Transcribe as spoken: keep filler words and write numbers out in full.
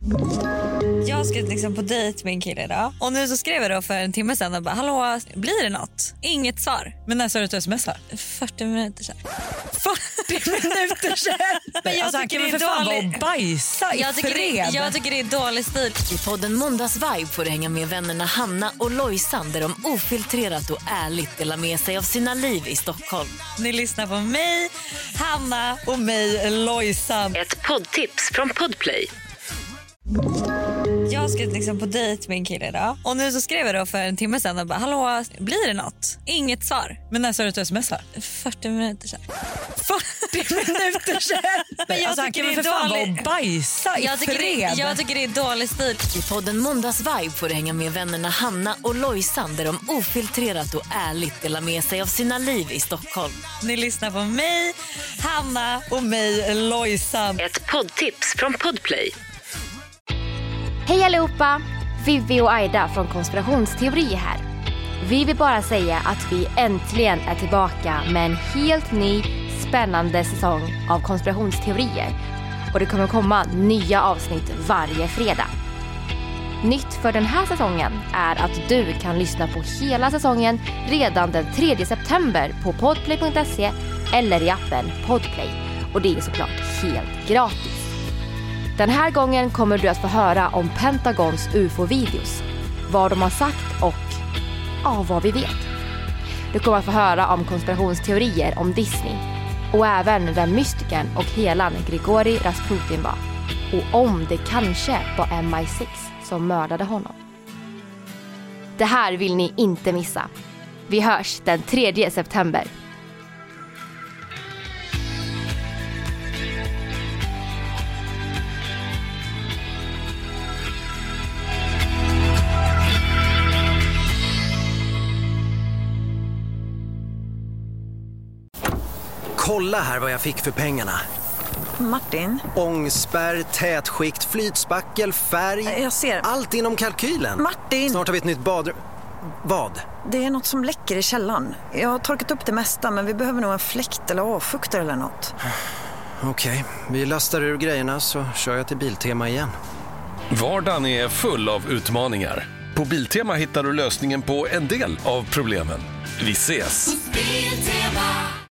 Jag ska liksom på dejt med en kille idag. Och nu så skrev jag då för en timme sedan och bara, hallå, blir det något? Inget svar. Men när sa du att du smsar? fyrtio minuter sedan. fyrtio minuter sedan? Men jag alltså, han tycker kan det väl är för fan vara dålig- och bajsa i Jag tycker, fred. det, jag tycker det är dålig stil. I podden Måndagsvibe får du hänga med vännerna Hanna och Lojsan där de ofiltrerat och ärligt delar med sig av sina liv i Stockholm. Ni lyssnar på mig, Hanna och mig, Lojsan. Ett poddtips från Podplay. Jag ska liksom på dejt med en kille idag. Och nu så skrev jag då för en timme sedan och bara, hallå, blir det något? Inget svar. Men när sa du att du smsar? fyrtio minuter sedan. fyrtio minuter sedan? Men jag alltså, han tycker kan det väl är för fan vara dålig- och bajsa i Jag tycker, fred. det, jag tycker det är dålig stil. I podden Måndagsvibe får du hänga med vännerna Hanna och Lojsan där de ofiltrerat och ärligt delar med sig av sina liv i Stockholm. Ni lyssnar på mig, Hanna och mig, Lojsan. Ett poddtips från Podplay. Hej allihopa! Vivi och Aida från Konspirationsteori här. Vi vill bara säga att vi äntligen är tillbaka med en helt ny spännande säsong av konspirationsteorier. Och det kommer komma nya avsnitt varje fredag. Nytt för den här säsongen är att du kan lyssna på hela säsongen redan den tredje september på podplay punkt se eller i appen Podplay. Och det är såklart helt gratis. Den här gången kommer du att få höra om Pentagons U F O-videos, vad de har sagt och ja, vad vi vet. Du kommer att få höra om konspirationsteorier om Disney och även vem mystikern och helan Grigori Rasputin var och om det kanske var M I sex som mördade honom. Det här vill ni inte missa. Vi hörs den tredje september. Kolla här vad jag fick för pengarna. Martin? Ångspärr, tätskikt, flytspackel, färg. Jag ser. Allt inom kalkylen. Martin! Snart har vi ett nytt badrum. Vad? Det är något som läcker i källaren. Jag har torkat upp det mesta, men vi behöver nog en fläkt eller avfuktare eller något. Okej, okay. Vi lastar ur grejerna så kör jag till Biltema igen. Vardagen är full av utmaningar. På Biltema hittar du lösningen på en del av problemen. Vi ses! Biltema.